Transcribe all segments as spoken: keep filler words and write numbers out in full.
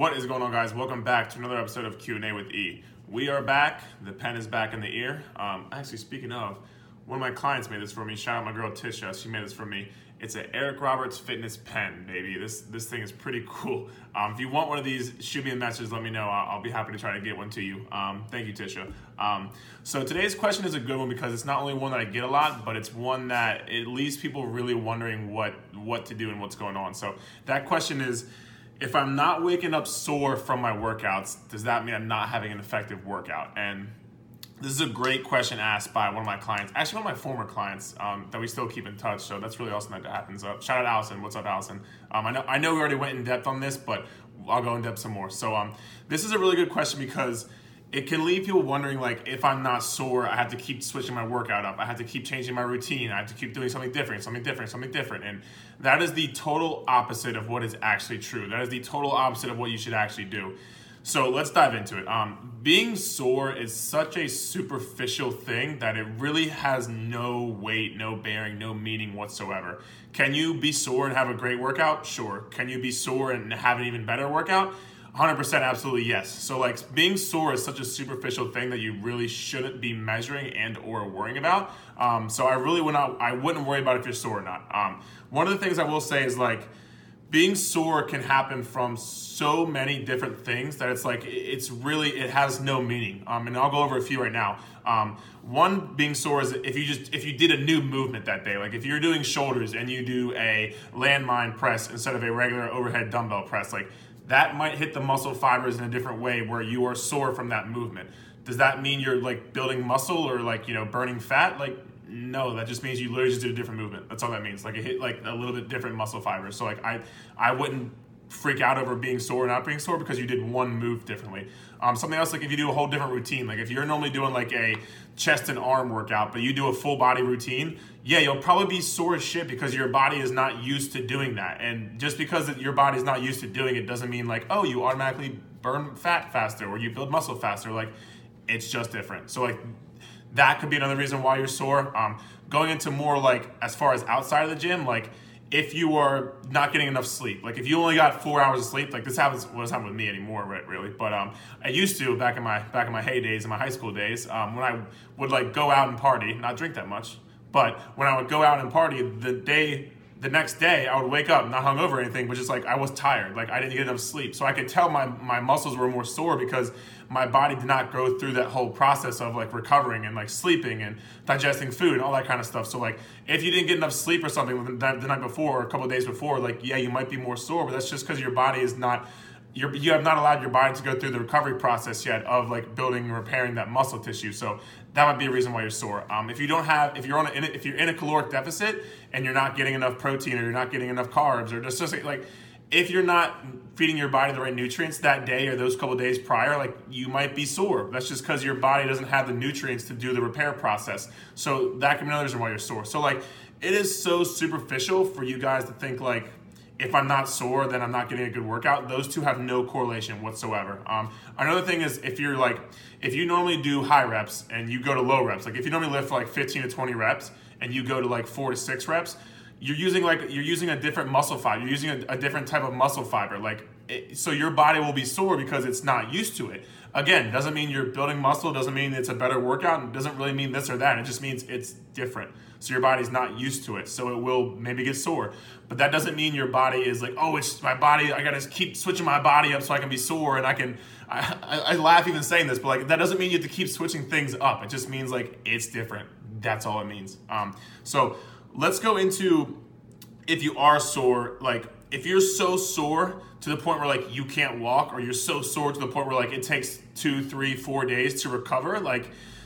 What is going on, guys? Welcome back to another episode of Q and A with E. We are back. The pen is back in the ear. Um, actually, speaking of, one of my clients made this for me. Shout out my girl Tisha. She made this for me. It's an Eric Roberts fitness pen, baby. This this thing is pretty cool. Um, if you want one of these, shoot me a message. Let me know. I'll, I'll be happy to try to get one to you. Um, thank you, Tisha. Um, so today's question is a good one because it's not only one that I get a lot, but it's one that it leaves people really wondering what what to do and what's going on. So that question is, if I'm not waking up sore from my workouts, does that mean I'm not having an effective workout? And this is a great question asked by one of my clients, actually one of my former clients um, that we still keep in touch. So that's really awesome that that happens. Uh, shout out Allison. What's up, Allison? Um, I know I know we already went in depth on this, but I'll go in depth some more. So um, this is a really good question because it can leave people wondering, like, if I'm not sore, I have to keep switching my workout up. I have to keep changing my routine. I have to keep doing something different, something different, something different. And that is the total opposite of what is actually true. That is the total opposite of what you should actually do. So let's dive into it. Um, being sore is such a superficial thing that it really has no weight, no bearing, no meaning whatsoever. Can you be sore and have a great workout? Sure. Can you be sore and have an even better workout? one hundred percent absolutely yes. So like being sore is such a superficial thing that you really shouldn't be measuring and or worrying about. Um, so I really would not, I wouldn't worry about if you're sore or not. Um, one of the things I will say is like, being sore can happen from so many different things that it's like, it's really, it has no meaning. Um, and I'll go over a few right now. Um, one being sore is if you just, if you did a new movement that day, like if you're doing shoulders and you do a landmine press instead of a regular overhead dumbbell press, like that might hit the muscle fibers in a different way where you are sore from that movement. Does that mean you're like building muscle or like, you know, burning fat? Like, no, that just means you literally just did a different movement. That's all that means. Like it hit like a little bit different muscle fibers. So like I, I wouldn't freak out over being sore or not being sore because you did one move differently. Um, something else, like if you do a whole different routine, like if you're normally doing like a chest and arm workout, but you do a full body routine, yeah, you'll probably be sore as shit because your body is not used to doing that. And just because your body is not used to doing it doesn't mean like, oh, you automatically burn fat faster or you build muscle faster. Like it's just different. So like that could be another reason why you're sore. Um, going into more like as far as outside of the gym, like if you are not getting enough sleep, like if you only got four hours of sleep, like this happens, well, doesn't happen with me anymore, right, really. But um, I used to back in my back in my heydays, in my high school days, um, when I would like go out and party, not drink that much, but when I would go out and party, the day, the next day, I would wake up not hungover or anything, but just like I was tired, like I didn't get enough sleep, so I could tell my my muscles were more sore because my body did not go through that whole process of like recovering and like sleeping and digesting food and all that kind of stuff. So like if you didn't get enough sleep or something the night, the night before or a couple of days before, like yeah, you might be more sore, but that's just because your body is not, you're, you have not allowed your body to go through the recovery process yet of like building and repairing that muscle tissue. So that might be a reason why you're sore. Um, if you don't have, if you're on, a, if you're in a caloric deficit and you're not getting enough protein or you're not getting enough carbs or just, just like, if you're not feeding your body the right nutrients that day or those couple of days prior, like you might be sore. That's just because your body doesn't have the nutrients to do the repair process. So that can be another reason why you're sore. So like it is so superficial for you guys to think like, if I'm not sore, then I'm not getting a good workout. Those two have no correlation whatsoever. Um, another thing is if you're like, if you normally do high reps and you go to low reps, like if you normally lift for like fifteen to twenty reps and you go to like four to six reps, you're using like, you're using a different muscle fiber. You're using a, a different type of muscle fiber. Like, it, so your body will be sore because it's not used to it. Again, doesn't mean you're building muscle, doesn't mean it's a better workout, and doesn't really mean this or that. It just means it's different. So your body's not used to it, so it will maybe get sore. But that doesn't mean your body is like, oh, it's my body, I gotta keep switching my body up so I can be sore and I can, I, I, I laugh even saying this, but like that doesn't mean you have to keep switching things up. It just means like it's different. That's all it means. Um, so let's go into if you are sore, like if you're so sore to the point where like you can't walk, or you're so sore to the point where like it takes two, three, four days to recover, like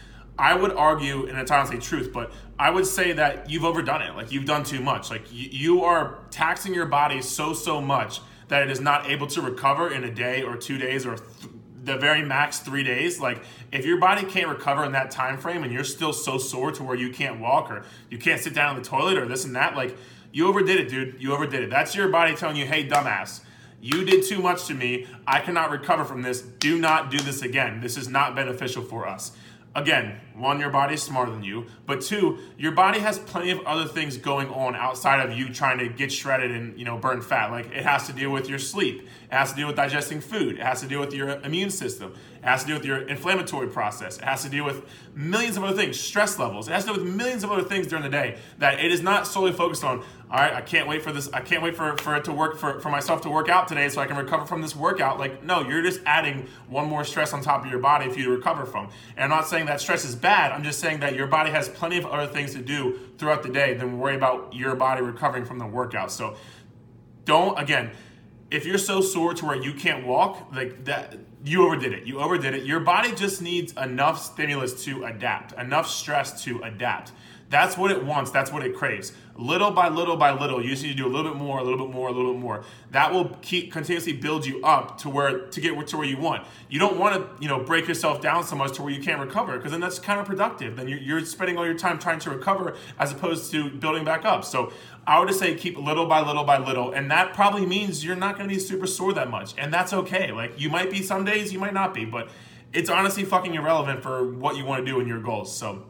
I would argue, and it's honestly truth, but I would say that you've overdone it. Like you've done too much. Like you, you are taxing your body so, so much that it is not able to recover in a day or two days or th- the very max three days. Like if your body can't recover in that time frame and you're still so sore to where you can't walk or you can't sit down in the toilet or this and that, like you overdid it, dude. You overdid it. That's your body telling you, hey, dumbass, you did too much to me. I cannot recover from this. Do not do this again. This is not beneficial for us. again, one, your body's smarter than you, but two, your body has plenty of other things going on outside of you trying to get shredded and, you know, burn fat. Like, it has to deal with your sleep. It has to deal with digesting food. It has to deal with your immune system. It has to deal with your inflammatory process. It has to deal with millions of other things, stress levels. It has to deal with millions of other things during the day that it is not solely focused on, all right, I can't wait for this. I can't wait for, for it to work, for, for myself to work out today so I can recover from this workout. Like, no, you're just adding one more stress on top of your body for you to recover from. And I'm not saying that stress is bad. I'm just saying that your body has plenty of other things to do throughout the day than worry about your body recovering from the workout. So don't, again, if you're so sore to where you can't walk, like that, you overdid it. You overdid it. Your body just needs enough stimulus to adapt, enough stress to adapt. That's what it wants. That's what it craves. Little by little by little, you just need to do a little bit more, a little bit more, a little bit more. That will keep continuously build you up to where to get to where you want. You don't want to, you know, break yourself down so much to where you can't recover, because then that's counterproductive. Then you're, you're spending all your time trying to recover as opposed to building back up. So I would just say keep little by little by little, and that probably means you're not going to be super sore that much, and that's okay. Like, you might be some days, you might not be, but it's honestly fucking irrelevant for what you want to do in your goals. So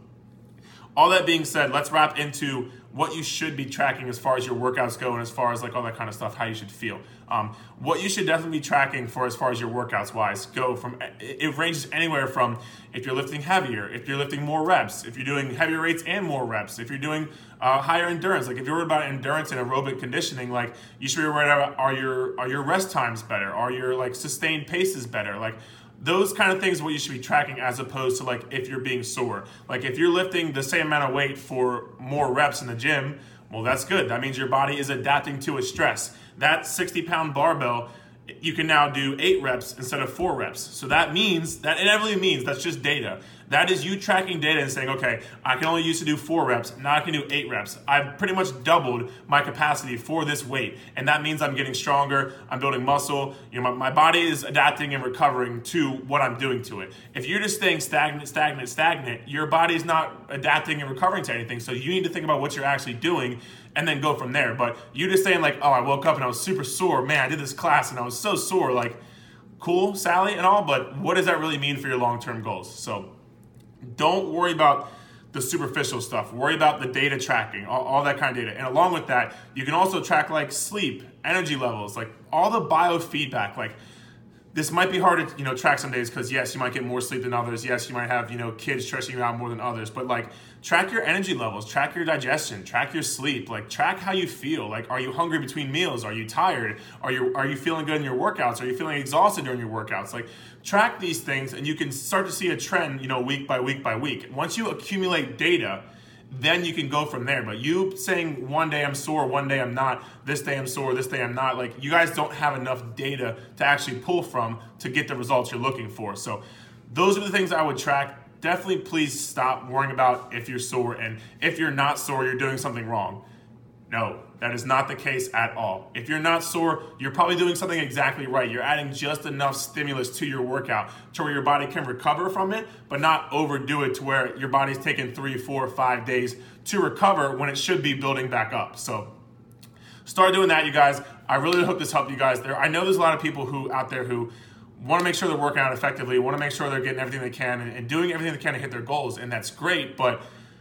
all that being said, let's wrap into what you should be tracking as far as your workouts go and as far as like all that kind of stuff, how you should feel. Um, what you should definitely be tracking for as far as your workouts wise go from, it ranges anywhere from if you're lifting heavier, if you're lifting more reps, if you're doing heavier rates and more reps, if you're doing uh, higher endurance. Like, if you're worried about endurance and aerobic conditioning, like, you should be worried about, are your, are your rest times better? Are your like sustained paces better? Like, those kind of things are what you should be tracking, as opposed to like if you're being sore. Like, if you're lifting the same amount of weight for more reps in the gym, well, that's good. That means your body is adapting to a stress. That sixty pound barbell, you can now do eight reps instead of four reps. So that means, that inevitably means, that's just data. That is you tracking data and saying, okay, I can only used to do four reps, now I can do eight reps. I've pretty much doubled my capacity for this weight. And that means I'm getting stronger, I'm building muscle, you know, my, my body is adapting and recovering to what I'm doing to it. If you're just staying stagnant, stagnant, stagnant, your body's not adapting and recovering to anything. So you need to think about what you're actually doing and then go from there. But you just saying like, oh, I woke up and I was super sore, man, I did this class and I was so sore, like, cool, Sally, and all, but what does that really mean for your long-term goals? So don't worry about the superficial stuff. Worry about the data tracking, all, all that kind of data. And along with that, you can also track like sleep, energy levels, like all the biofeedback. Like, this might be hard to, you know, track some days because yes, you might get more sleep than others. Yes, you might have, you know, kids stressing you out more than others. But like, track your energy levels, track your digestion, track your sleep, like track how you feel. Like, are you hungry between meals? Are you tired? Are you are you feeling good in your workouts? Are you feeling exhausted during your workouts? Like, track these things and you can start to see a trend, you know, week by week by week. Once you accumulate data, then you can go from there. But you saying one day I'm sore, one day I'm not, this day I'm sore, this day I'm not, like, you guys don't have enough data to actually pull from to get the results you're looking for. So those are the things I would track. Definitely please stop worrying about if you're sore, and if you're not sore, you're doing something wrong. No, that is not the case at all. If you're not sore, you're probably doing something exactly right. You're adding just enough stimulus to your workout to where your body can recover from it, but not overdo it to where your body's taking three, four, five days to recover when it should be building back up. So start doing that, you guys. I really hope this helped you guys there. I know there's a lot of people who out there who want to make sure they're working out effectively, want to make sure they're getting everything they can and, and doing everything they can to hit their goals, and that's great, but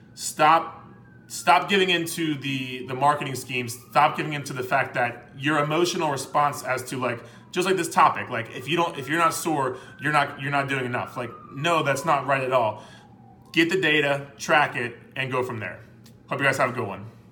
stop Stop giving into the, the marketing schemes. Stop giving into the fact that your emotional response as to like, just like this topic, like if you don't, if you're not sore, you're not, you're not doing enough. Like, no, that's not right at all. Get the data, track it, and go from there. Hope you guys have a good one.